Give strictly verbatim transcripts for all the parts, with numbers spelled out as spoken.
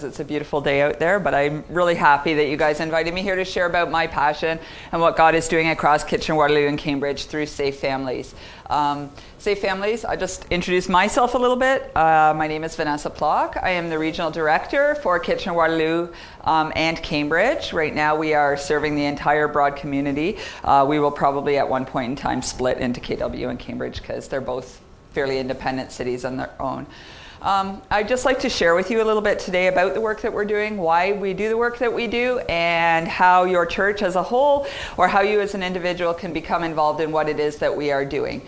It's a beautiful day out there, but I'm really happy that you guys invited me here to share about my passion and what God is doing across Kitchener, Waterloo, and Cambridge through Safe Families. Um, Safe Families, I'll just introduce myself a little bit. Uh, my name is Vanessa Plock. I am the Regional Director for Kitchener, Waterloo, um, and Cambridge. Right now we are serving the entire broad community. Uh, we will probably at one point in time split into K W and Cambridge because they're both fairly independent cities on their own. Um, I'd just like to share with you a little bit today about the work that we're doing, why we do the work that we do, and how your church as a whole, or how you as an individual can become involved in what it is that we are doing.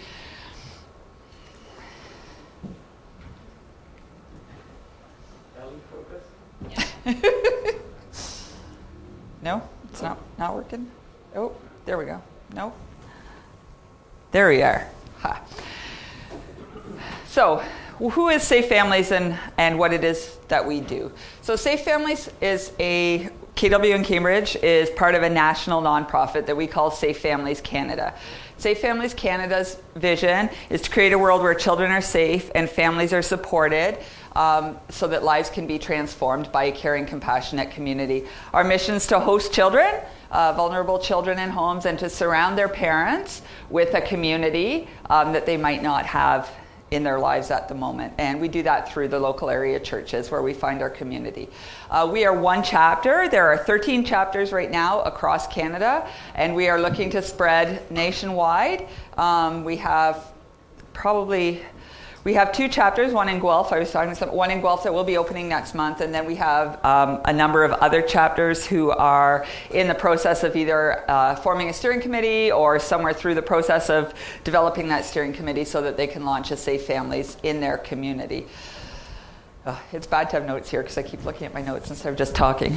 No, it's not, not working. Oh, there we go. No. There we are. Ha. So, who is Safe Families and, and what it is that we do? So Safe Families is a, K W in Cambridge is part of a national nonprofit that we call Safe Families Canada. Safe Families Canada's vision is to create a world where children are safe and families are supported um, so that lives can be transformed by a caring, compassionate community. Our mission is to host children, uh, vulnerable children in homes, and to surround their parents with a community um, that they might not have in their lives at the moment. And we do that through the local area churches where we find our community. Uh, we are one chapter. There are thirteen chapters right now across Canada, and we are looking to spread nationwide. Um, we have probably, we have two chapters, one in Guelph, I was talking about one in Guelph that will be opening next month, and then we have um, a number of other chapters who are in the process of either uh, forming a steering committee or somewhere through the process of developing that steering committee so that they can launch a Safe Families in their community. Uh, it's bad to have notes here because I keep looking at my notes instead of just talking.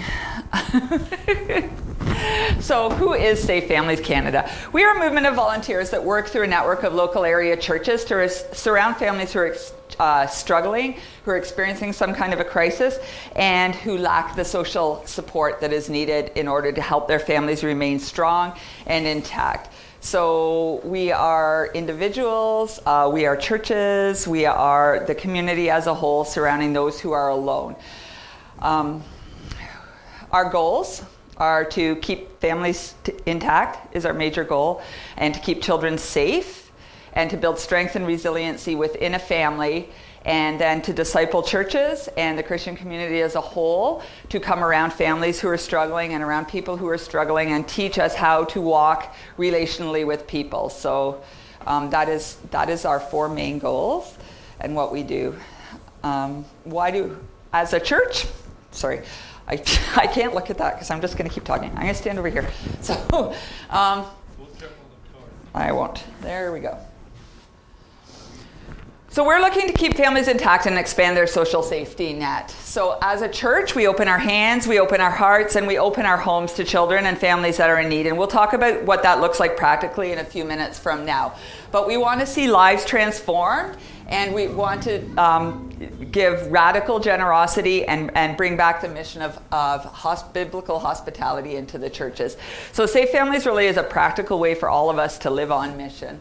So who is Safe Families Canada? We are a movement of volunteers that work through a network of local area churches to res- surround families who are uh, struggling, who are experiencing some kind of a crisis, and who lack the social support that is needed in order to help their families remain strong and intact. So we are individuals, uh, we are churches, we are the community as a whole surrounding those who are alone. Um, our goals are to keep families t- intact is our major goal, and to keep children safe, and to build strength and resiliency within a family, and then to disciple churches and the Christian community as a whole to come around families who are struggling and around people who are struggling and teach us how to walk relationally with people. So um, that is that is our four main goals and what we do. Um, why do, as a church, sorry, I, I can't look at that because I'm just going to keep talking. I'm going to stand over here. So um, I won't. There we go. So we're looking to keep families intact and expand their social safety net. So as a church, we open our hands, we open our hearts, and we open our homes to children and families that are in need. And we'll talk about what that looks like practically in a few minutes from now. But we want to see lives transformed, and we want to um, give radical generosity and, and bring back the mission of, of hosp- biblical hospitality into the churches. So Safe Families really is a practical way for all of us to live on mission.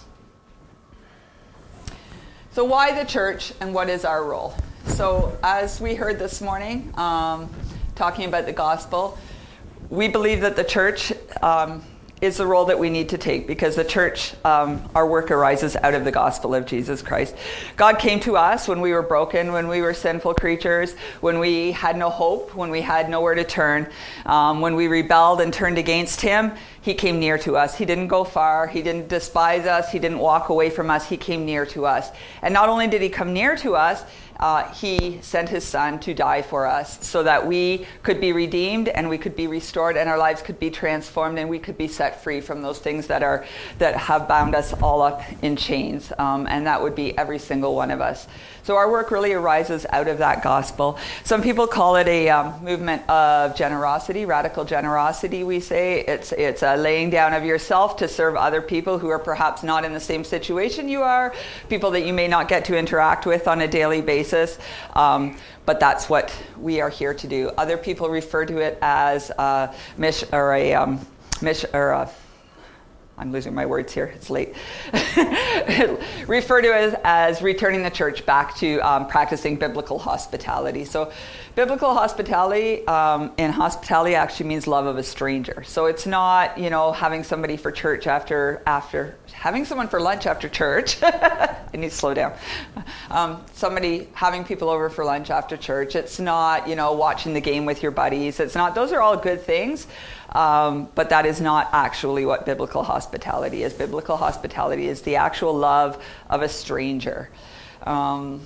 So why the church and what is our role? So as we heard this morning, um, talking about the gospel, we believe that the church um, is the role that we need to take because the church, um, our work arises out of the gospel of Jesus Christ. God came to us when we were broken, when we were sinful creatures, when we had no hope, when we had nowhere to turn, um, when we rebelled and turned against him. He came near to us. He didn't go far. He didn't despise us. He didn't walk away from us. He came near to us. And not only did he come near to us, Uh, he sent his son to die for us so that we could be redeemed and we could be restored and our lives could be transformed and we could be set free from those things that are that have bound us all up in chains. Um, and that would be every single one of us. So our work really arises out of that gospel. Some people call it a um, movement of generosity, radical generosity, we say. It's, it's a laying down of yourself to serve other people who are perhaps not in the same situation you are, people that you may not get to interact with on a daily basis. Um, but that's what we are here to do. Other people refer to it as a mission or a um, mission or a I'm losing my words here, it's late, refer to as, as returning the church back to um, practicing biblical hospitality. So biblical hospitality, um, and hospitality actually means love of a stranger. So it's not, you know, having somebody for church after, after having someone for lunch after church. I need to slow down. Um, somebody having people over for lunch after church. It's not, you know, watching the game with your buddies. It's not, those are all good things. Um, but that is not actually what biblical hospitality is. Biblical hospitality is the actual love of a stranger. Um,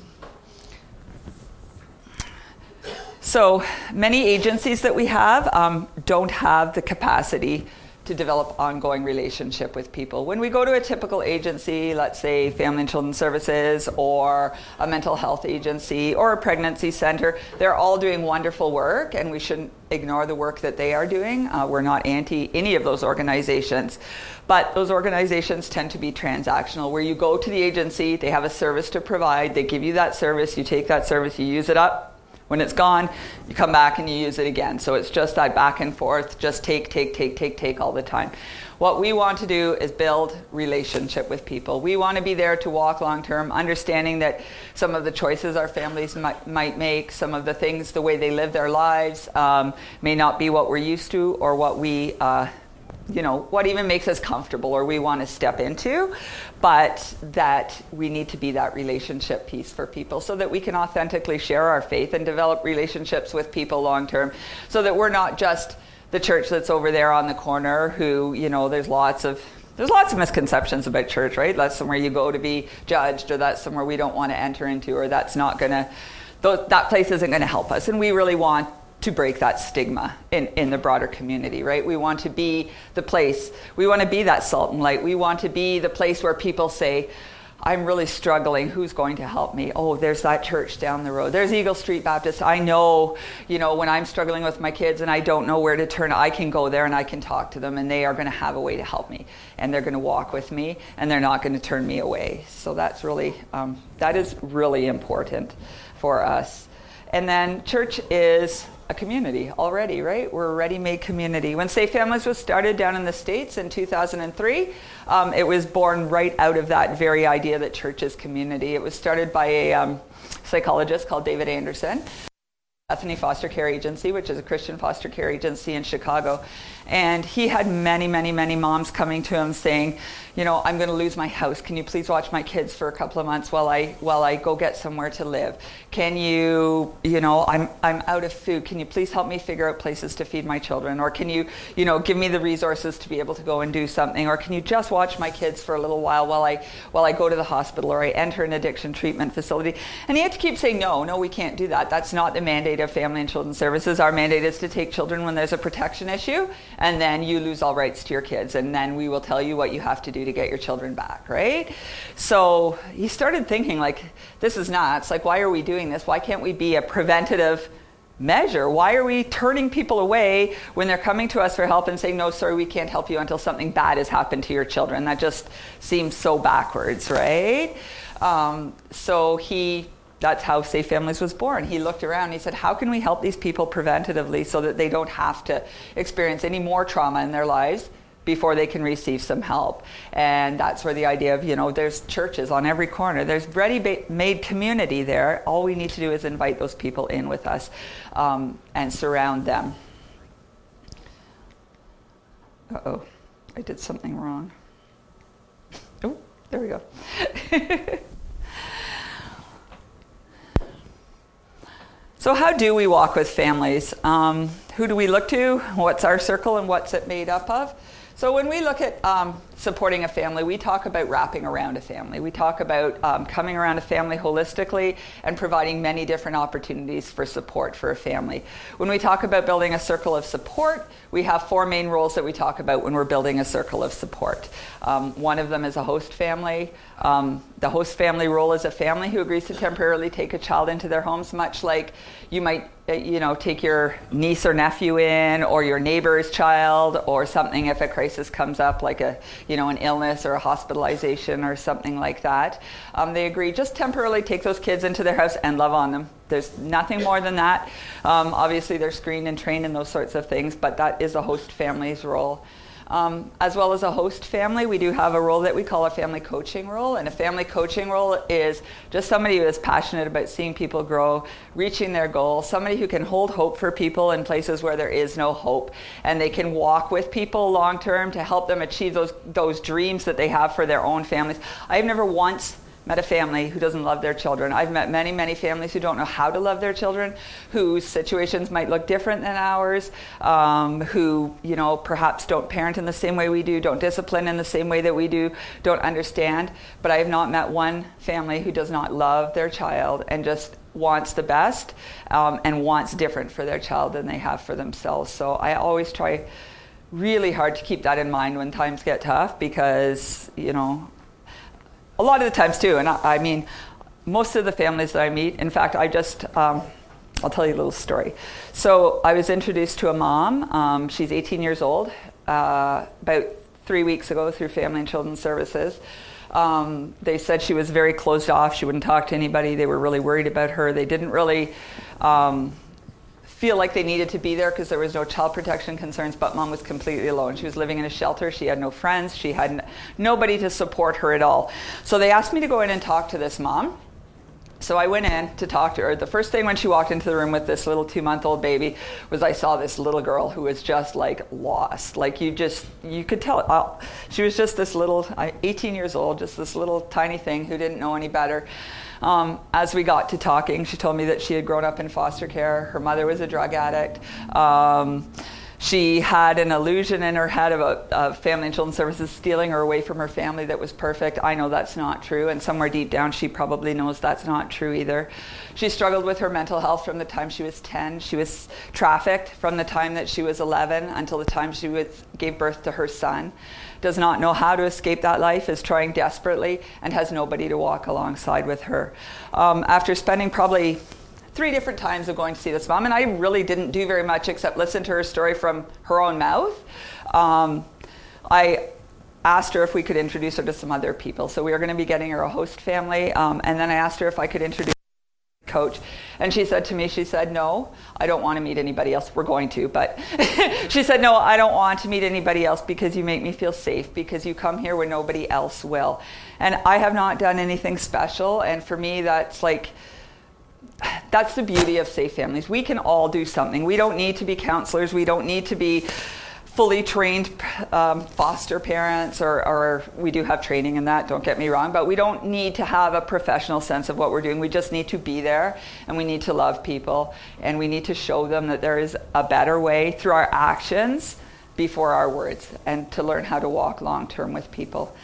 so many agencies that we have um, don't have the capacity to develop ongoing relationship with people. When we go to a typical agency, let's say Family and Children's Services or a mental health agency or a pregnancy center, they're all doing wonderful work, and we shouldn't ignore the work that they are doing. Uh, we're not anti any of those organizations, but those organizations tend to be transactional, where you go to the agency, they have a service to provide, they give you that service, you take that service, you use it up. When it's gone, you come back and you use it again. So it's just that back and forth, just take, take, take, take, take all the time. What we want to do is build relationship with people. We want to be there to walk long term, understanding that some of the choices our families might, might make, some of the things, the way they live their lives, um, may not be what we're used to or what we, uh, you know, what even makes us comfortable or we want to step into, but that we need to be that relationship piece for people so that we can authentically share our faith and develop relationships with people long term, so that we're not just the church that's over there on the corner who, you know, there's lots of There's lots of misconceptions about church, right? That's somewhere you go to be judged, or that's somewhere we don't want to enter into, or that's not going to, that place isn't going to help us. And we really want to break that stigma in, in the broader community, right? We want to be the place, we want to be that salt and light. We want to be the place where people say, I'm really struggling. Who's going to help me? Oh, there's that church down the road. There's Eagle Street Baptist. I know, you know, when I'm struggling with my kids and I don't know where to turn, I can go there and I can talk to them, and they are going to have a way to help me, and they're going to walk with me, and they're not going to turn me away. So that's really, um, that is really important for us. And then church is a community already, right? We're a ready-made community. When Safe Families was started down in the States in two thousand three, um, it was born right out of that very idea that church is community. It was started by a um, psychologist called David Anderson, Bethany Foster Care Agency, which is a Christian foster care agency in Chicago. And he had many, many, many moms coming to him saying, you know, I'm going to lose my house. Can you please watch my kids for a couple of months while I while I go get somewhere to live? Can you, you know, I'm I'm out of food. Can you please help me figure out places to feed my children? Or can you, you know, give me the resources to be able to go and do something? Or can you just watch my kids for a little while while I while I go to the hospital or I enter an addiction treatment facility? And he had to keep saying, no, no, we can't do that. That's not the mandate of Family and Children's Services. Our mandate is to take children when there's a protection issue, and then you lose all rights to your kids, and then we will tell you what you have to do to get your children back, right? So he started thinking, like, this is nuts. Like, why are we doing this? Why can't we be a preventative measure? Why are we turning people away when they're coming to us for help and saying, no, sorry, we can't help you until something bad has happened to your children? That just seems so backwards, right? Um, so he That's how Safe Families was born. He looked around and he said, how can we help these people preventatively so that they don't have to experience any more trauma in their lives before they can receive some help? And that's where the idea of, you know, there's churches on every corner. There's ready-made community there. All we need to do is invite those people in with us um, and surround them. Uh-oh, I did something wrong. Oh, there we go. So how do we walk with families? Um, who do we look to? What's our circle and what's it made up of? So when we look at um, supporting a family, we talk about wrapping around a family. We talk about um, coming around a family holistically and providing many different opportunities for support for a family. When we talk about building a circle of support, we have four main roles that we talk about when we're building a circle of support. Um, one of them is a host family. Um, the host family role is a family who agrees to temporarily take a child into their homes, much like you might you know, take your niece or nephew in, or your neighbor's child, or something if a crisis comes up, like a, you know, an illness or a hospitalization or something like that. Um, they agree just temporarily take those kids into their house and love on them. There's nothing more than that. Um, obviously, they're screened and trained in those sorts of things, but that is a host family's role. Um, as well as a host family, we do have a role that we call a family coaching role. And a family coaching role is just somebody who is passionate about seeing people grow, reaching their goals, somebody who can hold hope for people in places where there is no hope. And they can walk with people long term to help them achieve those, those dreams that they have for their own families. I've never once met a family who doesn't love their children. I've met many, many families who don't know how to love their children, whose situations might look different than ours, um, who, you know, perhaps don't parent in the same way we do, don't discipline in the same way that we do, don't understand. But I have not met one family who does not love their child and just wants the best um, and wants different for their child than they have for themselves. So I always try really hard to keep that in mind when times get tough, because, you know, a lot of the times too, and I, I mean, most of the families that I meet, in fact, I just, um, I'll tell you a little story. So I was introduced to a mom. Um, she's eighteen years old, uh, about three weeks ago through Family and Children's Services. Um, they said she was very closed off. She wouldn't talk to anybody. They were really worried about her. They didn't really um, feel like they needed to be there because there was no child protection concerns, but mom was completely alone. She was living in a shelter. She had no friends. She had n- nobody to support her at all. So they asked me to go in and talk to this mom. So I went in to talk to her. The first thing when she walked into the room with this little two-month-old baby was I saw this little girl who was just like lost. Like you just, you could tell. Uh, she was just this little, uh, eighteen years old, just this little tiny thing who didn't know any better. Um, as we got to talking, she told me that she had grown up in foster care. Her mother was a drug addict. Um, She had an illusion in her head about uh, Family and Children's Services stealing her away from her family that was perfect. I know that's not true, and somewhere deep down she probably knows that's not true either. She struggled with her mental health from the time she was ten. She was trafficked from the time that she was eleven until the time she was, gave birth to her son. Does not know how to escape that life, is trying desperately, and has nobody to walk alongside with her. Um, after spending probably three different times of going to see this mom, and I really didn't do very much except listen to her story from her own mouth. Um, I asked her if we could introduce her to some other people. So we were going to be getting her a host family, um, and then I asked her if I could introduce her to a coach. And she said to me, she said, no, I don't want to meet anybody else. We're going to, but she said, no, I don't want to meet anybody else because you make me feel safe, because you come here when nobody else will. And I have not done anything special, and for me that's like, that's the beauty of Safe Families. We can all do something. We don't need to be counselors. We don't need to be fully trained um, foster parents, or, or we do have training in that, don't get me wrong, but we don't need to have a professional sense of what we're doing. We just need to be there, and we need to love people, and we need to show them that there is a better way through our actions before our words, and to learn how to walk long term with people.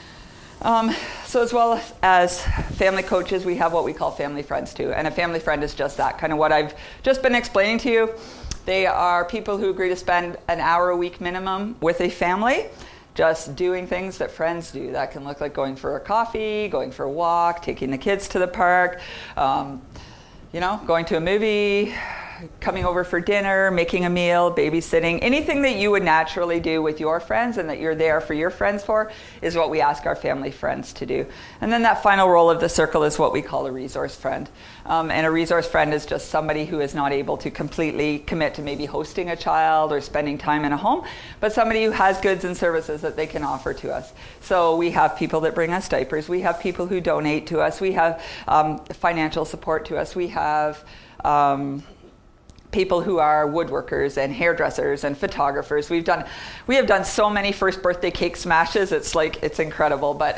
Um, so as well as family coaches, we have what we call family friends too. And a family friend is just that, kind of what I've just been explaining to you. They are people who agree to spend an hour a week minimum with a family, just doing things that friends do. That can look like going for a coffee, going for a walk, taking the kids to the park, um, you know, going to a movie, coming over for dinner, making a meal, babysitting. Anything that you would naturally do with your friends and that you're there for your friends for is what we ask our family friends to do. And then that final role of the circle is what we call a resource friend. Um, and a resource friend is just somebody who is not able to completely commit to maybe hosting a child or spending time in a home, but somebody who has goods and services that they can offer to us. So we have people that bring us diapers. We have people who donate to us. We have um, financial support to us. We have Um, people who are woodworkers and hairdressers and photographers. We've done, we have done so many first birthday cake smashes. It's like, it's incredible. But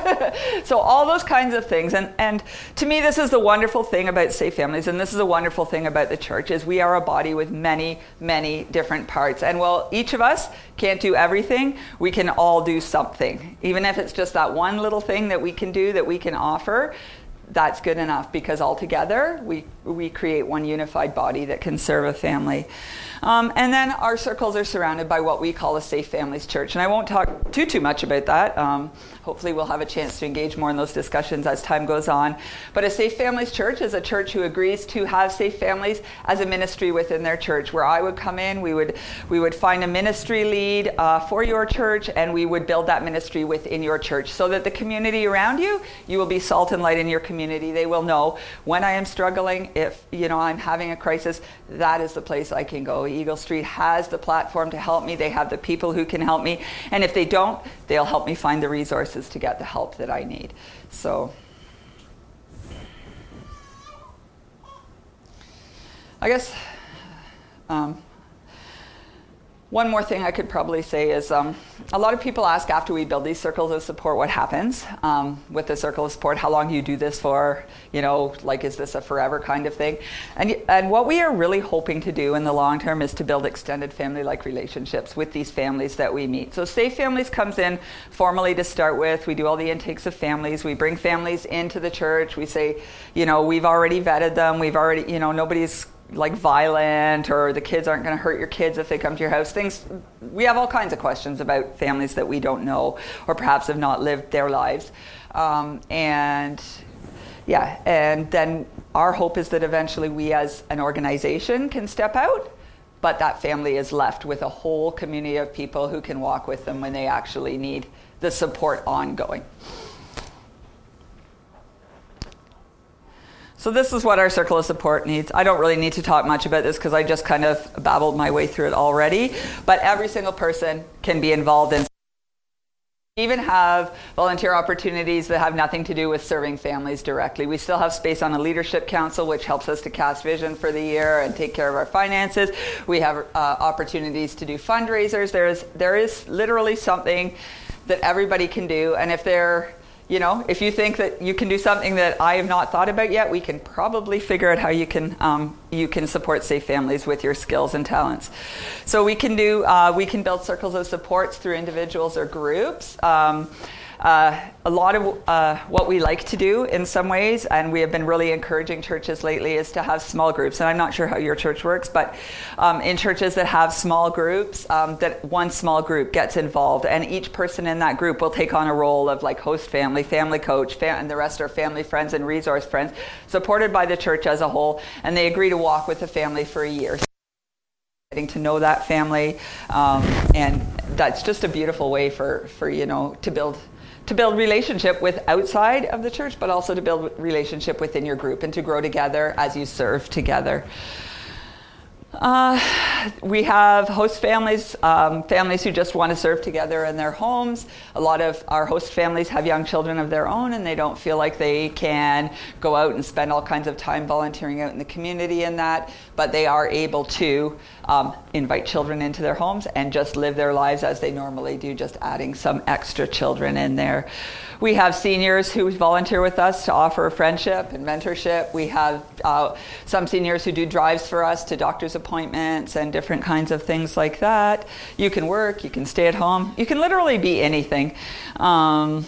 so all those kinds of things. And, and to me, this is the wonderful thing about Safe Families. And this is the wonderful thing about the church is we are a body with many, many different parts. And while each of us can't do everything, we can all do something. Even if it's just that one little thing that we can do, that we can offer, that's good enough, because altogether we we create one unified body that can serve a family. Um, and then our circles are surrounded by what we call a Safe Families Church. And I won't talk too, too much about that. Um, hopefully we'll have a chance to engage more in those discussions as time goes on. But a Safe Families Church is a church who agrees to have safe families as a ministry within their church, where I would come in, we would we would find a ministry lead uh, for your church, and we would build that ministry within your church so that the community around you, you will be salt and light in your community. community. They will know when I am struggling, if you know I'm having a crisis, that is the place I can go. Eagle Street has the platform to help me. They have the people who can help me. And if they don't, they'll help me find the resources to get the help that I need. So I guess um, one more thing I could probably say is um, a lot of people ask after we build these circles of support what happens um, with the circle of support, how long do you do this for, you know, like is this a forever kind of thing? And, and what we are really hoping to do in the long term is to build extended family-like relationships with these families that we meet. So Safe Families comes in formally to start with. We do all the intakes of families. We bring families into the church. We say, you know, we've already vetted them. We've already, you know, nobody's like violent, or the kids aren't going to hurt your kids if they come to your house. Things, we have all kinds of questions about families that we don't know or perhaps have not lived their lives. Um, and yeah, and then our hope is that eventually we as an organization can step out, but that family is left with a whole community of people who can walk with them when they actually need the support ongoing. So this is what our circle of support needs. I don't really need to talk much about this because I just kind of babbled my way through it already. But every single person can be involved in. We even have volunteer opportunities that have nothing to do with serving families directly. We still have space on a leadership council, which helps us to cast vision for the year and take care of our finances. We have uh, opportunities to do fundraisers. There is, there is literally something that everybody can do. And if they're You know, if you think that you can do something that I have not thought about yet, we can probably figure out how you can um, you can support Safe Families with your skills and talents. So we can do uh, we can build circles of supports through individuals or groups. Um, Uh, a lot of uh, what we like to do in some ways, and we have been really encouraging churches lately, is to have small groups. And I'm not sure how your church works, but um, in churches that have small groups, um, that one small group gets involved, and each person in that group will take on a role of like host family, family coach, fam- and the rest are family friends and resource friends, supported by the church as a whole, and they agree to walk with the family for a year. Getting to know that family, um, and that's just a beautiful way for, for you know, to build to build relationship with outside of the church, but also to build relationship within your group and to grow together as you serve together. Uh, we have host families, um, families who just want to serve together in their homes. A lot of our host families have young children of their own, and they don't feel like they can go out and spend all kinds of time volunteering out in the community in that, but they are able to um, invite children into their homes and just live their lives as they normally do, just adding some extra children in there. We have seniors who volunteer with us to offer friendship and mentorship. We have uh, some seniors who do drives for us to doctor's appointments and different kinds of things like that. You can work, you can stay at home, you can literally be anything. Um,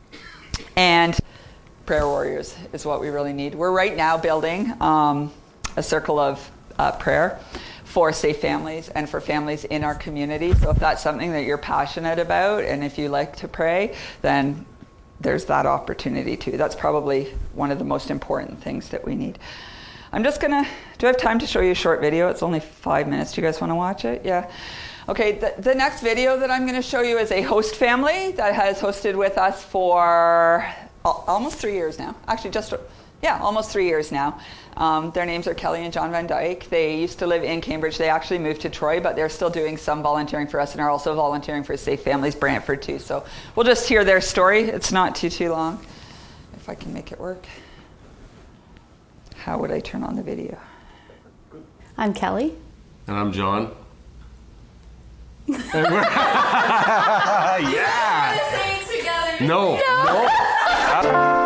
and prayer warriors is what we really need. We're right now building um, a circle of uh, prayer for Safe Families and for families in our community. So if that's something that you're passionate about, and if you like to pray, then there's that opportunity too. That's probably one of the most important things that we need. I'm just gonna, do I have time to show you a short video? It's only five minutes. Do you guys wanna watch it? Yeah. Okay, the, the next video that I'm gonna show you is a host family that has hosted with us for almost three years now. Actually, just, yeah, almost three years now. Um, their names are Kelly and John Van Dyke. They used to live in Cambridge. They actually moved to Troy, but they're still doing some volunteering for us and are also volunteering for Safe Families Brantford too. So we'll just hear their story. It's not too, too long. If I can make it work. How would I turn on the video? I'm Kelly. And I'm John. Yeah! No. No. no.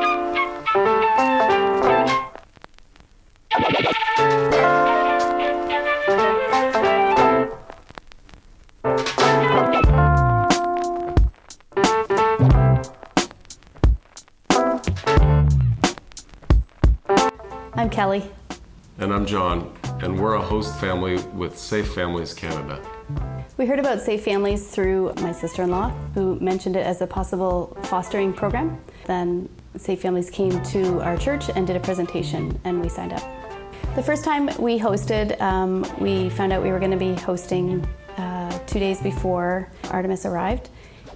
I'm Kelly. And I'm John, and we're a host family with Safe Families Canada. We heard about Safe Families through my sister-in-law, who mentioned it as a possible fostering program. Then Safe Families came to our church and did a presentation, and we signed up. The first time we hosted, um, we found out we were going to be hosting uh, two days before Artemis arrived.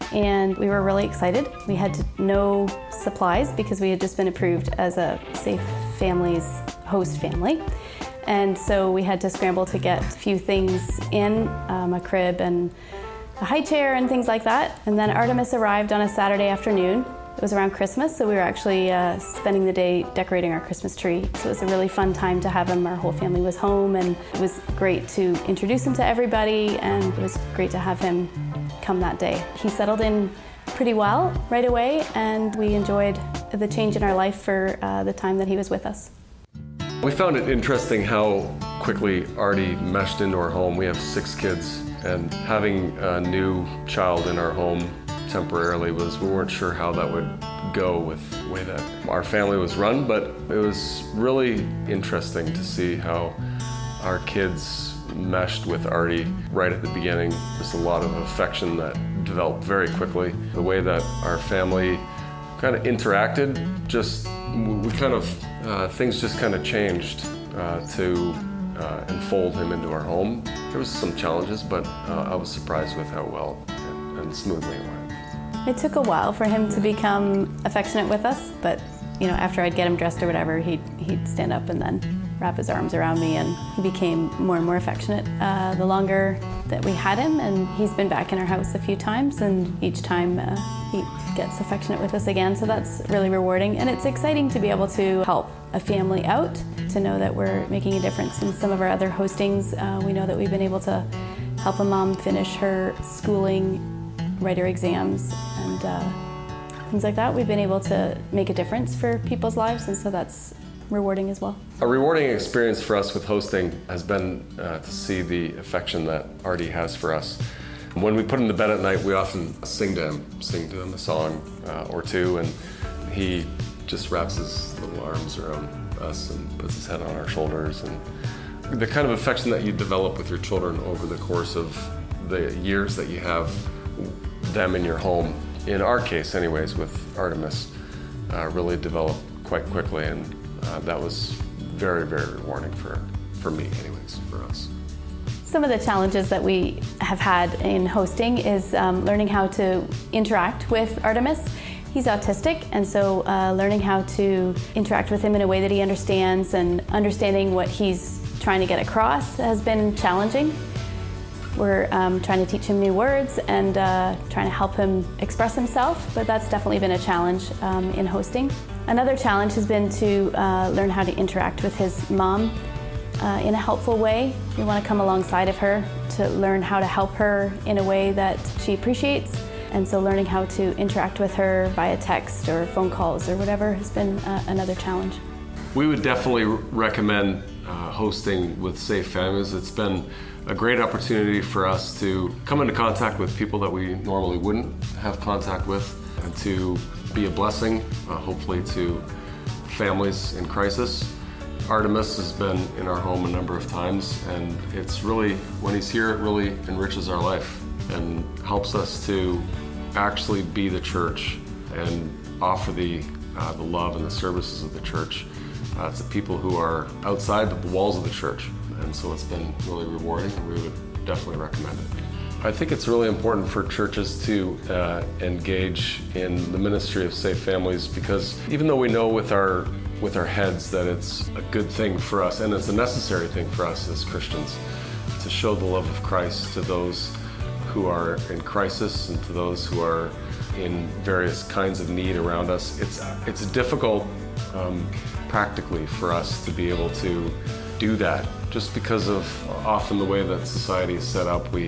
and we were really excited. We had no supplies because we had just been approved as a Safe Families host family. And so we had to scramble to get a few things in, um, a crib and a high chair and things like that. And then Artemis arrived on a Saturday afternoon. It was around Christmas, so we were actually uh, spending the day decorating our Christmas tree. So it was a really fun time to have him. Our whole family was home, and it was great to introduce him to everybody, and it was great to have him come that day. He settled in pretty well right away, and we enjoyed the change in our life for uh, the time that he was with us. We found it interesting how quickly Artie meshed into our home. We have six kids, and having a new child in our home temporarily was, we weren't sure how that would go with the way that our family was run, but it was really interesting to see how our kids meshed with Artie right at the beginning. There's a lot of affection that developed very quickly. The way that our family kind of interacted, just we kind of, uh, things just kind of changed uh, to uh, enfold him into our home. There was some challenges, but uh, I was surprised with how well and, and smoothly it went. It took a while for him to become affectionate with us, but you know, after I'd get him dressed or whatever, he'd, he'd stand up and then wrap his arms around me, and he became more and more affectionate uh, the longer that we had him. And he's been back in our house a few times, and each time uh, he gets affectionate with us again, so that's really rewarding. And it's exciting to be able to help a family out, to know that we're making a difference. In some of our other hostings, uh, we know that we've been able to help a mom finish her schooling, write her exams, and uh, things like that. We've been able to make a difference for people's lives, and so that's rewarding as well. A rewarding experience for us with hosting has been uh, to see the affection that Artie has for us. When we put him to bed at night, we often sing to him, sing to him a song uh, or two, and he just wraps his little arms around us and puts his head on our shoulders. And the kind of affection that you develop with your children over the course of the years that you have them in your home, in our case anyways with Artemis, uh, really developed quite quickly, and uh, that was very, very rewarding for, for me anyways, for us. Some of the challenges that we have had in hosting is um, learning how to interact with Artemis. He's autistic, and so uh, learning how to interact with him in a way that he understands, and understanding what he's trying to get across has been challenging. We're um, trying to teach him new words and uh, trying to help him express himself, but that's definitely been a challenge um, in hosting. Another challenge has been to uh, learn how to interact with his mom uh, in a helpful way. We want to come alongside of her to learn how to help her in a way that she appreciates, and so learning how to interact with her via text or phone calls or whatever has been uh, another challenge. We would definitely recommend uh, hosting with Safe Families. It's been a great opportunity for us to come into contact with people that we normally wouldn't have contact with, and to be a blessing, uh, hopefully, to families in crisis. Artemis has been in our home a number of times, and it's really, when he's here, it really enriches our life and helps us to actually be the church and offer the, uh, the love and the services of the church uh, to people who are outside the walls of the church. And so it's been really rewarding, and we would definitely recommend it. I think it's really important for churches to uh, engage in the ministry of Safe Families, because even though we know with our with our heads that it's a good thing for us, and it's a necessary thing for us as Christians, to show the love of Christ to those who are in crisis and to those who are in various kinds of need around us, it's, it's difficult um, practically for us to be able to do that, just because of often the way that society is set up. We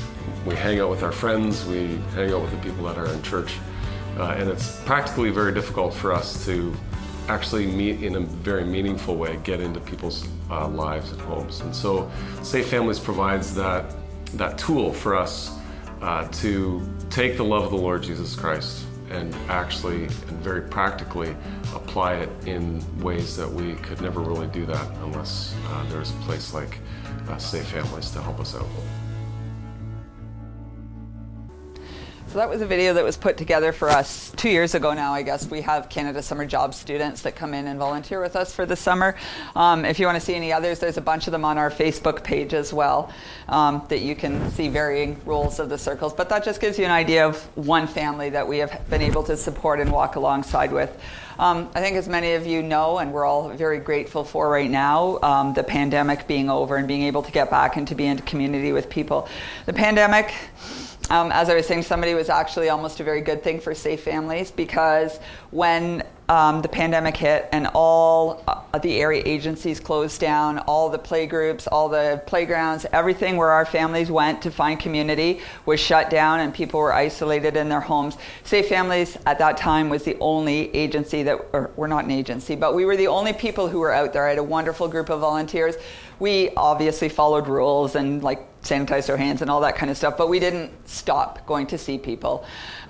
we hang out with our friends, we hang out with the people that are in church, uh, and it's practically very difficult for us to actually meet in a very meaningful way, get into people's uh, lives and homes. And so Safe Families provides that that tool for us uh, to take the love of the Lord Jesus Christ and actually and very practically apply it in ways that we could never really do that unless uh, there's a place like uh, Safe Families to help us out. So that was a video that was put together for us two years ago now, I guess. We have Canada Summer Job students that come in and volunteer with us for the summer. Um, if you want to see any others, there's a bunch of them on our Facebook page as well, um, that you can see varying roles of the circles. But that just gives you an idea of one family that we have been able to support and walk alongside with. Um, I think as many of you know, and we're all very grateful for right now, um, the pandemic being over and being able to get back and to be in community with people. The pandemic, Um, as I was saying, somebody was actually almost a very good thing for Safe Families, because when um, the pandemic hit and all uh, the area agencies closed down, all the playgroups, all the playgrounds, everything where our families went to find community was shut down and people were isolated in their homes. Safe Families at that time was the only agency that, or we're not an agency, but we were the only people who were out there. I had a wonderful group of volunteers. We obviously followed rules and like sanitized our hands and all that kind of stuff, but we didn't stop going to see people.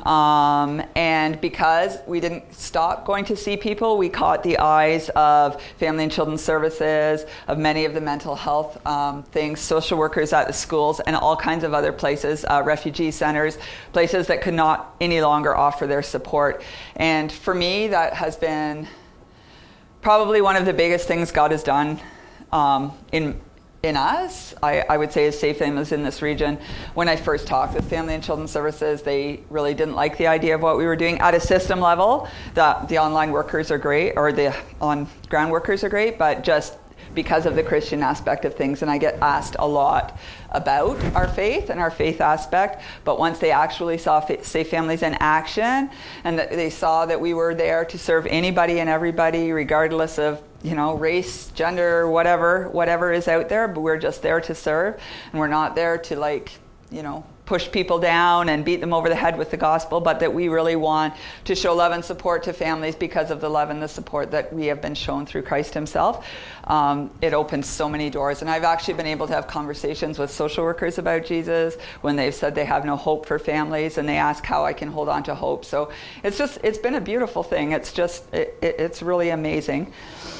Um, and because we didn't stop going to see people, we caught the eyes of Family and Children's Services, of many of the mental health um, things, social workers at the schools, and all kinds of other places, uh, refugee centers, places that could not any longer offer their support. And for me, that has been probably one of the biggest things God has done um, in in us, I, I would say, as Safe Families in this region. When I first talked with Family and Children's Services, they really didn't like the idea of what we were doing. At a system level, the, the online workers are great, or the on-ground workers are great, but just because of the Christian aspect of things, and I get asked a lot about our faith and our faith aspect, but once they actually saw Safe Families in action, and that they saw that we were there to serve anybody and everybody, regardless of, you know, race, gender, whatever, whatever is out there, but we're just there to serve, and we're not there to, like, you know, push people down and beat them over the head with the gospel, but that we really want to show love and support to families because of the love and the support that we have been shown through Christ himself. Um, it opens so many doors. And I've actually been able to have conversations with social workers about Jesus when they've said they have no hope for families, and they ask how I can hold on to hope. So it's just, it's been a beautiful thing. It's just, it, it, it's really amazing.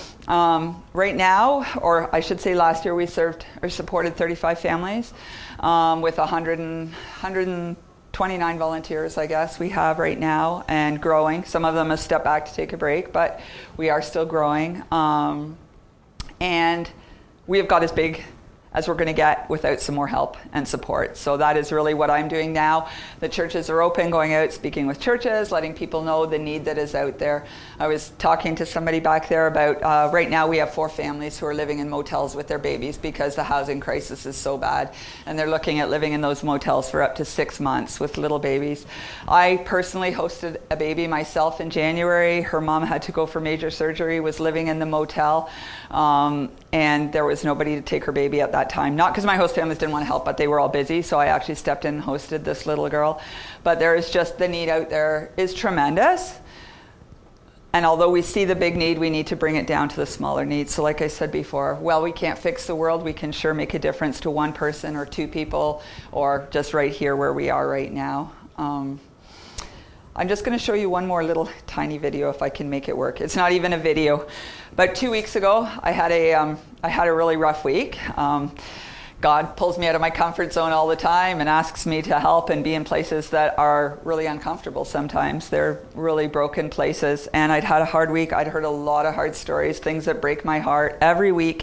Um, right now, or I should say last year, we served or supported thirty-five families um, with one hundred, one hundred twenty-nine volunteers, I guess, we have right now, and growing. Some of them have stepped back to take a break, but we are still growing. Um, and we have got as big as we're going to get without some more help and support. So that is really what I'm doing now. The churches are open, going out, speaking with churches, letting people know the need that is out there. I was talking to somebody back there about, uh, right now we have four families who are living in motels with their babies because the housing crisis is so bad. And they're looking at living in those motels for up to six months with little babies. I personally hosted a baby myself in January. Her mom had to go for major surgery, was living in the motel. Um, and there was nobody to take her baby at that time. Not because my host families didn't want to help, but they were all busy, so I actually stepped in and hosted this little girl. But there is just, the need out there is tremendous. And although we see the big need, we need to bring it down to the smaller needs. So like I said before, well, we can't fix the world, we can sure make a difference to one person or two people, or just right here where we are right now. Um, I'm just going to show you one more little tiny video if I can make it work. It's not even a video. But two weeks ago, I had a, um, I had a really rough week. Um, God pulls me out of my comfort zone all the time and asks me to help and be in places that are really uncomfortable sometimes. They're really broken places. And I'd had a hard week. I'd heard a lot of hard stories, things that break my heart every week.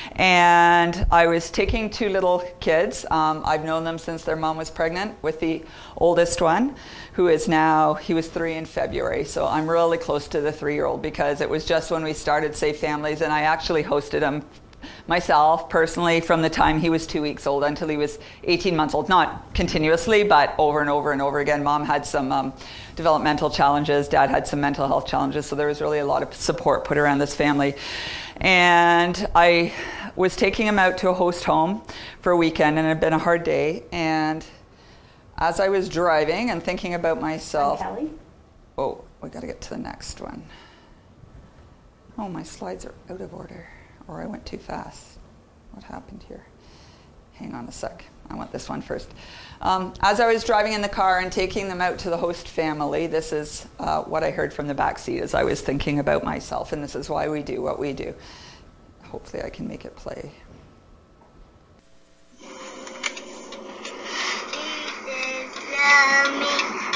And I was taking two little kids. Um, I've known them since their mom was pregnant with the oldest one, who is now, he was three in February. So I'm really close to the three-year-old because it was just when we started Safe Families, and I actually hosted him myself personally from the time he was two weeks old until he was eighteen months old. Not continuously, but over and over and over again. Mom had some um, developmental challenges. Dad had some mental health challenges. So there was really a lot of support put around this family. And I was taking him out to a host home for a weekend, and it had been a hard day. And as I was driving and thinking about myself, oh, we got to get to the next one. Oh, my slides are out of order, or I went too fast. What happened here? Hang on a sec. I want this one first. Um, as I was driving in the car and taking them out to the host family, this is uh, what I heard from the back seat as I was thinking about myself, and this is why we do what we do. Hopefully I can make it play. Love me.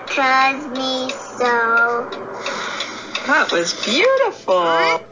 draws me so. That was beautiful.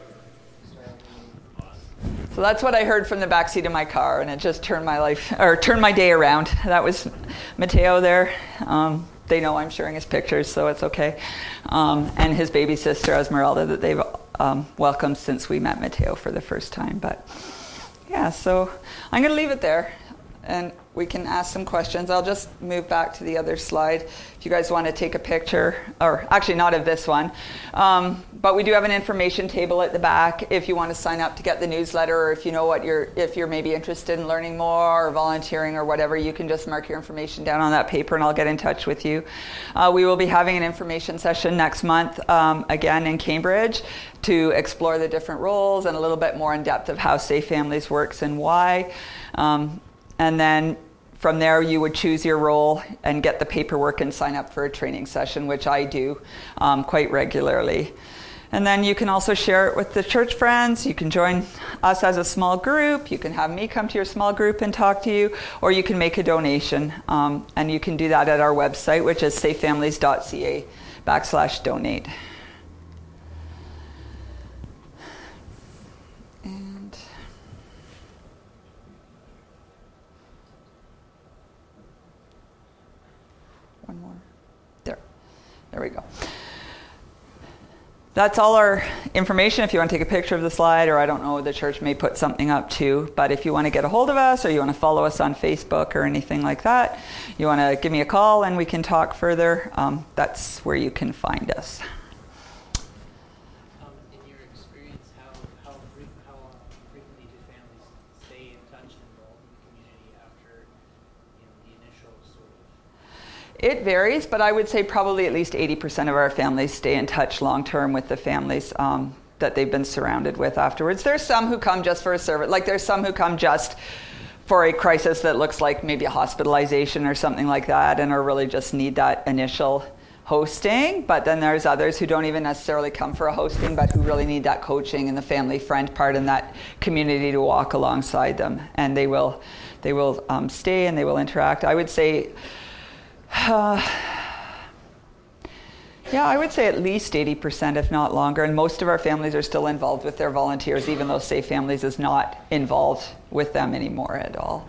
So that's what I heard from the backseat of my car, and it just turned my life, or turned my day around. That was Mateo there. Um, they know I'm sharing his pictures, so it's okay. Um, and his baby sister, Esmeralda, that they've um, welcomed since we met Mateo for the first time. But yeah, so I'm going to leave it there, and we can ask some questions. I'll just move back to the other slide if you guys want to take a picture, or actually not of this one. Um, but we do have an information table at the back if you want to sign up to get the newsletter, or if you know what you're, if you're maybe interested in learning more or volunteering or whatever, you can just mark your information down on that paper and I'll get in touch with you. Uh, we will be having an information session next month, um, again in Cambridge, to explore the different roles and a little bit more in depth of how Safe Families works and why. Um, and then from there, you would choose your role and get the paperwork and sign up for a training session, which I do um, quite regularly. And then you can also share it with the church friends. You can join us as a small group. You can have me come to your small group and talk to you, or you can make a donation. Um, and you can do that at our website, which is safefamilies.ca backslash donate. And one more. There. There we go. That's all our information. If you want to take a picture of the slide, or I don't know, the church may put something up too. But if you want to get a hold of us, or you want to follow us on Facebook or anything like that, you want to give me a call and we can talk further, um, that's where you can find us. Um, in your experience, how, how, how frequently do families stay in touch and involved in the community after, you know, the initial sort of... It varies, but I would say probably at least eighty percent of our families stay in touch long-term with the families um, that they've been surrounded with afterwards. There's some who come just for a service. Like there's some who come just for a crisis that looks like maybe a hospitalization or something like that, and or really just need that initial hosting. But then there's others who don't even necessarily come for a hosting, but who really need that coaching and the family friend part and that community to walk alongside them. And they will, they will um, stay and they will interact. I would say... Uh, yeah, I would say at least eighty percent, if not longer. And most of our families are still involved with their volunteers, even though Safe Families is not involved with them anymore at all.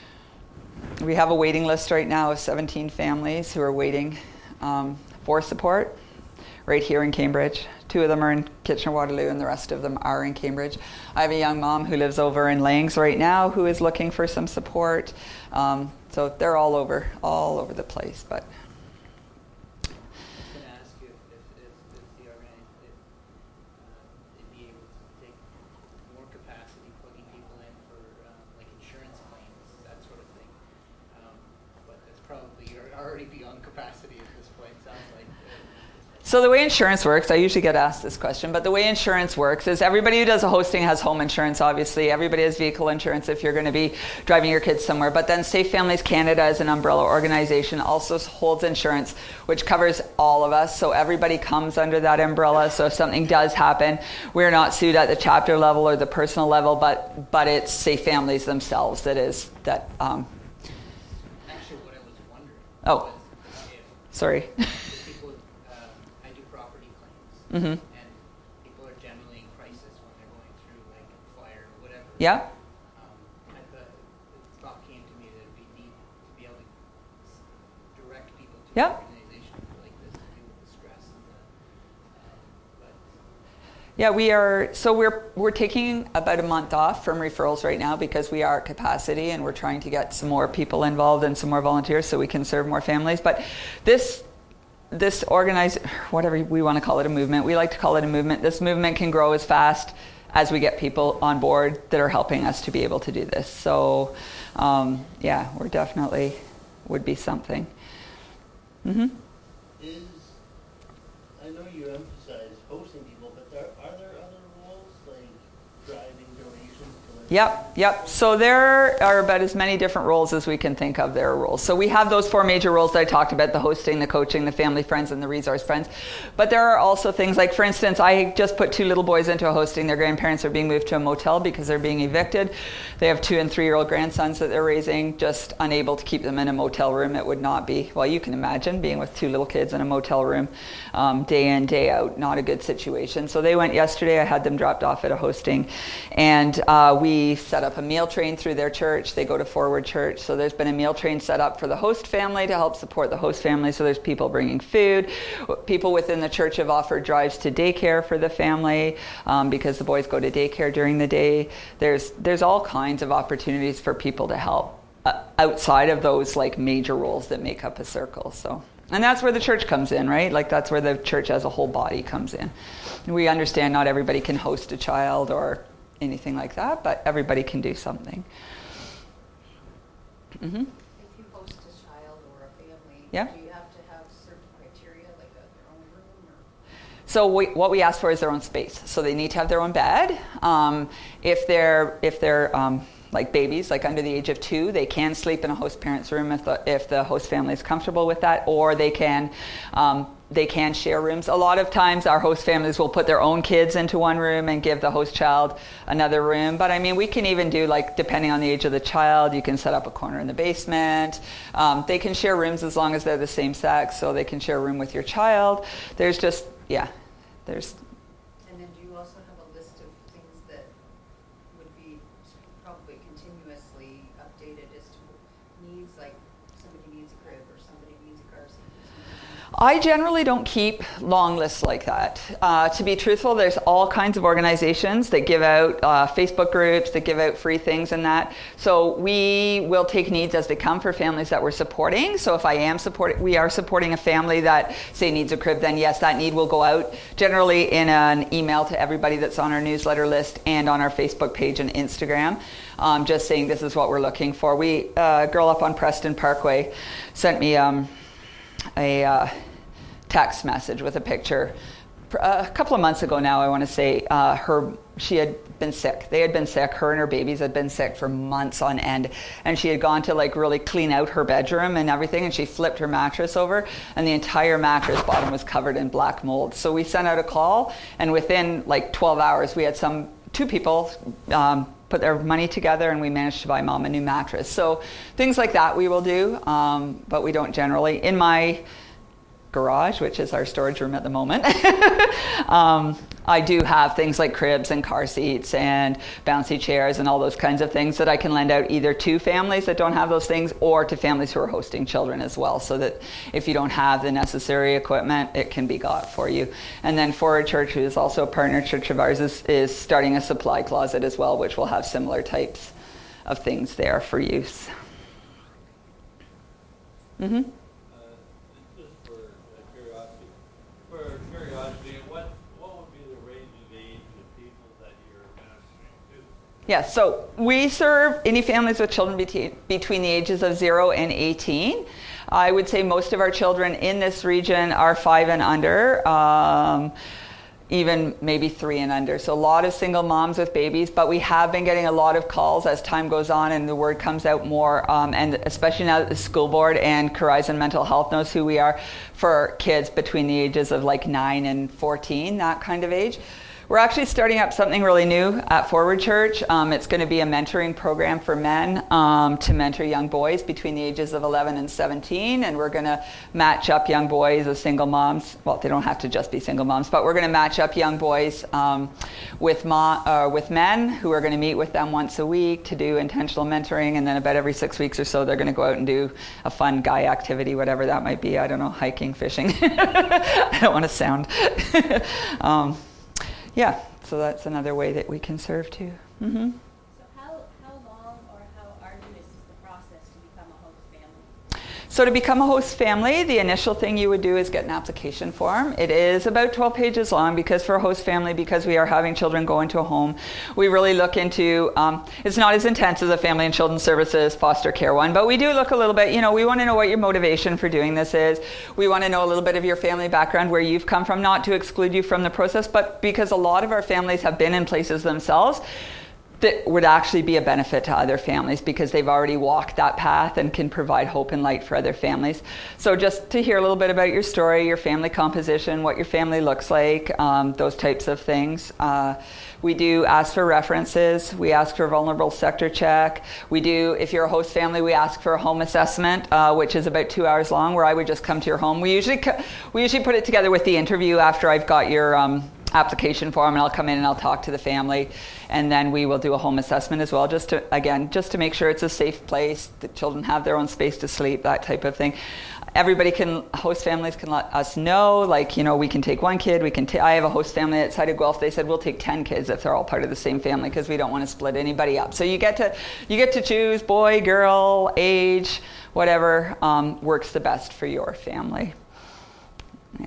We have a waiting list right now of seventeen families who are waiting um, for support right here in Cambridge. Two of them are in Kitchener-Waterloo and the rest of them are in Cambridge. I have a young mom who lives over in Langs right now who is looking for some support. Um, so they're all over, all over the place. But I was going to ask you if, if, if, if the organization, if uh, they'd be able to take more capacity, plugging people in for um, like insurance claims, that sort of thing. Um, but that's probably already beyond capacity at this point, sounds like. Uh, So the way insurance works, I usually get asked this question, but the way insurance works is everybody who does a hosting has home insurance, obviously. Everybody has vehicle insurance if you're going to be driving your kids somewhere. But then Safe Families Canada as an umbrella organization also holds insurance, which covers all of us. So everybody comes under that umbrella. So if something does happen, we're not sued at the chapter level or the personal level, but but it's Safe Families themselves that is that. Um, Actually, what I was wondering oh, was if sorry. people, uh, I do property claims, Mm-hmm. and people are generally in crisis when they're going through like fire or whatever. Yeah. Um, I thought, the thought came to me that it'd be neat to be able to s- direct people to Yeah. an organization like this to deal with the stress and the, um, but Yeah, we are, so we're we're taking about a month off from referrals right now because we are at capacity and we're trying to get some more people involved and some more volunteers so we can serve more families. But this this organized, whatever we want to call it, a movement, we like to call it a movement. This movement can grow as fast as we get people on board that are helping us to be able to do this. So um, yeah, we're definitely would be something. Mm-hmm. Is, I know you emphasize hosting people, but there, are there other roles like driving donations to Yep, yep. So there are about as many different roles as we can think of. There are roles. So we have those four major roles that I talked about: the hosting, the coaching, the family friends, and the resource friends. But there are also things like, for instance, I just put two little boys into a hosting. Their grandparents are being moved to a motel because they're being evicted. They have two and three-year-old grandsons that they're raising, just unable to keep them in a motel room. It would not be, well, you can imagine being with two little kids in a motel room um, day in, day out, not a good situation. So they went yesterday. I had them dropped off at a hosting, and uh, we We set up a meal train through their church. They go to Forward Church. So there's been a meal train set up for the host family to help support the host family. So there's people bringing food. People within the church have offered drives to daycare for the family um, because the boys go to daycare during the day. There's there's all kinds of opportunities for people to help uh, outside of those like major roles that make up a circle. So, and that's where the church comes in, right? Like that's where the church as a whole body comes in. We understand not everybody can host a child or anything like that, but everybody can do something. Mm-hmm. If you host a child or a family, yeah. do you have to have certain criteria, like a, their own room? Or? So we, what we ask for is their own space. So they need to have their own bed. Um, if they're if they're um, like babies, like under the age of two, they can sleep in a host parent's room if the if the host family is comfortable with that, or they can. Um, They can share rooms. A lot of times our host families will put their own kids into one room and give the host child another room. But I mean, we can even do, like, depending on the age of the child, you can set up a corner in the basement. Um, they can share rooms as long as they're the same sex, so they can share a room with your child. There's just, yeah, there's... And then do you also have a list of things that would be probably continuously updated as to needs, like somebody needs a crib or somebody needs a car seat? I generally don't keep long lists like that. Uh, to be truthful, there's all kinds of organizations that give out uh, Facebook groups, that give out free things and that. So we will take needs as they come for families that we're supporting. So if I am supporting, we are supporting a family that, say, needs a crib, then yes, that need will go out generally in an email to everybody that's on our newsletter list and on our Facebook page and Instagram. Um, just saying this is what we're looking for. We, uh, a girl up on Preston Parkway sent me um, a uh, text message with a picture a couple of months ago now. I want to say uh, her she had been sick. They had been sick. Her and her babies had been sick for months on end, and she had gone to like really clean out her bedroom and everything, and she flipped her mattress over, and the entire mattress bottom was covered in black mold. So we sent out a call, and within like twelve hours we had some two people um, put their money together, and we managed to buy mom a new mattress. So things like that we will do, um, but we don't generally. In my garage, which is our storage room at the moment, um, I do have things like cribs and car seats and bouncy chairs and all those kinds of things that I can lend out either to families that don't have those things or to families who are hosting children as well, so that if you don't have the necessary equipment, it can be got for you. And then Forward Church, who is also a partner church of ours, is, is starting a supply closet as well, which will have similar types of things there for use. Mm-hmm. Yeah, so we serve any families with children between, between the ages of zero and eighteen. I would say most of our children in this region are five and under, um, even maybe three and under. So a lot of single moms with babies, but we have been getting a lot of calls as time goes on and the word comes out more, um, and especially now that the school board and Horizon Mental Health knows who we are, for kids between the ages of like nine and fourteen, that kind of age. We're actually starting up something really new at Forward Church. Um, it's going to be a mentoring program for men um, to mentor young boys between the ages of eleven and seventeen, and we're going to match up young boys as single moms. Well, they don't have to just be single moms, but we're going to match up young boys um, with, mo- uh, with men who are going to meet with them once a week to do intentional mentoring, and then about every six weeks or so they're going to go out and do a fun guy activity, whatever that might be. I don't know, hiking, fishing. I don't want to sound... um, Yeah, so that's another way that we can serve too. Mm-hmm. So how, how long or how arduous is the process to become a host family? So to become a host family, the initial thing you would do is get an application form. It is about twelve pages long, because for a host family, because we are having children go into a home, we really look into, um, it's not as intense as a family and children's services foster care one, but we do look a little bit, you know, we want to know what your motivation for doing this is. We want to know a little bit of your family background, where you've come from, not to exclude you from the process, but because a lot of our families have been in places themselves. that would actually be a benefit to other families because they've already walked that path and can provide hope and light for other families. So just to hear a little bit about your story, your family composition, what your family looks like, um, those types of things. Uh, we do ask for references. We ask for a vulnerable sector check. We do, if you're a host family, we ask for a home assessment, uh, which is about two hours long, where I would just come to your home. We usually co- we usually put it together with the interview after I've got your um, application form, and I'll come in and I'll talk to the family, and then we will do a home assessment as well, just to, again, just to make sure it's a safe place, the children have their own space to sleep, that type of thing. Everybody can, host families can let us know, like, you know, we can take one kid, we can ta- I have a host family outside of Guelph, they said we'll take ten kids if they're all part of the same family, because we don't want to split anybody up. So you get to, you get to choose boy, girl, age, whatever um, works the best for your family. Yeah.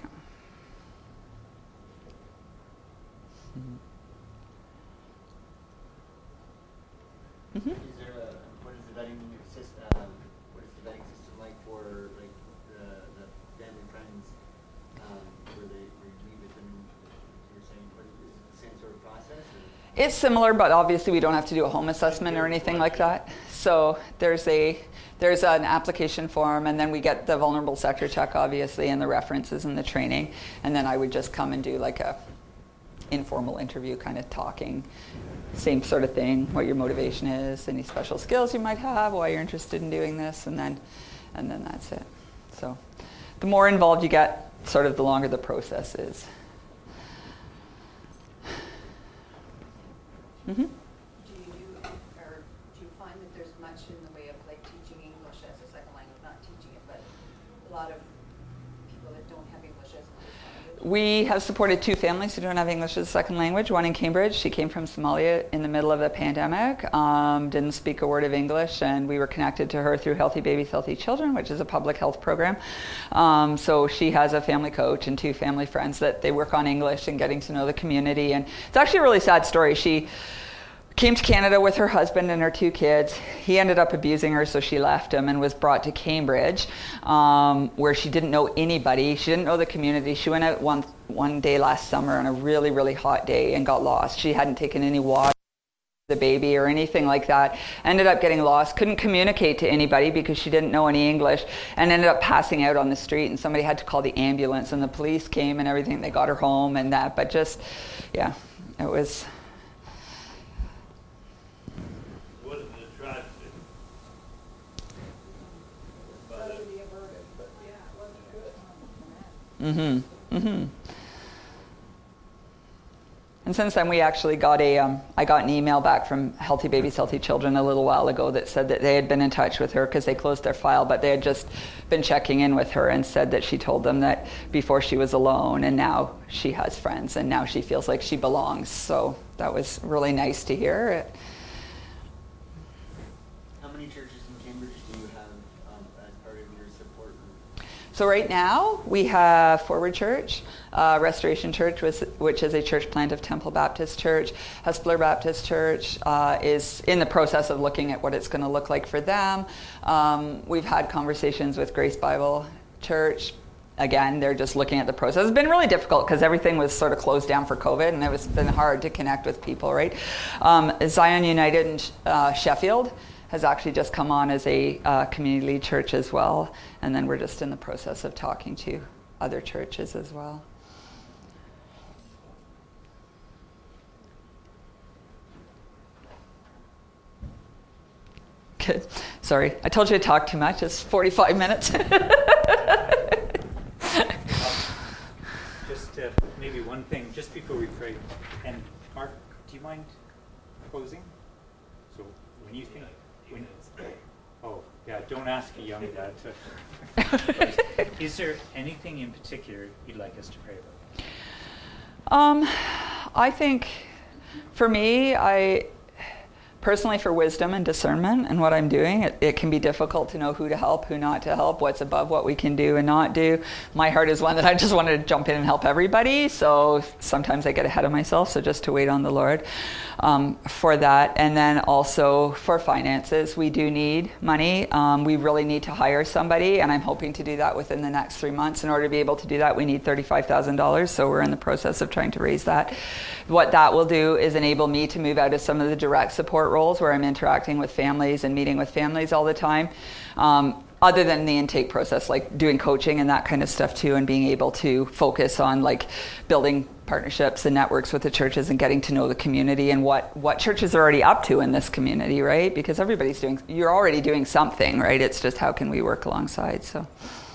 Mm-hmm. Is there a, what is the vetting system, um, what is the vetting system like for like the, the family friends, um, where they, where you meet with them, you were saying, what is, is it the same sort of process? Or? It's similar, but obviously we don't have to do a home assessment or anything like that. So there's a, there's an application form, and then we get the vulnerable sector check, obviously, and the references and the training, and then I would just come and do like a informal interview, kind of talking, same sort of thing, what your motivation is, any special skills you might have, why you're interested in doing this, and then and then that's it. So the more involved you get, sort of the longer the process is. Mm-hmm. Do you do, or do you find that there's much in the way of like teaching English as a second language, not teaching it, but a lot of people that don't have English as a first language? We have supported two families who don't have English as a second language. One in Cambridge. She came from Somalia in the middle of the pandemic, um, didn't speak a word of English, and we were connected to her through Healthy Babies, Healthy Children, which is a public health program. Um, so she has a family coach and two family friends that they work on English and getting to know the community. And it's actually a really sad story. She came to Canada with her husband and her two kids. He ended up abusing her, so she left him and was brought to Cambridge, um, where she didn't know anybody. She didn't know the community. She went out one one day last summer on a really, really hot day and got lost. She hadn't taken any water for the baby or anything like that. Ended up getting lost, couldn't communicate to anybody because she didn't know any English, and ended up passing out on the street, and somebody had to call the ambulance, and the police came and everything. They got her home and that, but just, yeah, it was... Mm-hmm. Mm-hmm. And since then, we actually got a, um, I got an email back from Healthy Babies, Healthy Children a little while ago that said that they had been in touch with her because they closed their file, but they had just been checking in with her and said that she told them that before she was alone, and now she has friends, and now she feels like she belongs. So that was really nice to hear. How many churches in Cambridge do you have um, as part of your support group? So right now we have Forward Church, uh, Restoration Church, which, which is a church plant of Temple Baptist Church. Hespeler Baptist Church uh, is in the process of looking at what it's going to look like for them. Um, we've had conversations with Grace Bible Church. Again, they're just looking at the process. It's been really difficult because everything was sort of closed down for COVID, and it was been hard to connect with people, right? Um, Zion United in uh, Sheffield has actually just come on as a uh, community church as well. And then we're just in the process of talking to other churches as well. Good. Sorry, I told you to talk too much. It's forty-five minutes. Just uh, maybe one thing, just before we pray. And Mark, do you mind closing? So when you think, when, oh yeah, don't ask a young dad to. Is there anything in particular you'd like us to pray about? Um, I think, for me, I personally for wisdom and discernment and what I'm doing. It, it can be difficult to know who to help, who not to help, what's above what we can do and not do. My heart is one that I just want to jump in and help everybody, so sometimes I get ahead of myself, so just to wait on the Lord um, for that. And then also for finances, we do need money. Um, we really need to hire somebody, and I'm hoping to do that within the next three months. In order to be able to do that, we need thirty-five thousand dollars, so we're in the process of trying to raise that. What that will do is enable me to move out of some of the direct support roles where I'm interacting with families and meeting with families all the time, um, other than the intake process, like doing coaching and that kind of stuff too, and being able to focus on like building partnerships and networks with the churches and getting to know the community and what, what churches are already up to in this community, right? Because everybody's doing, you're already doing something, right? It's just how can we work alongside, so.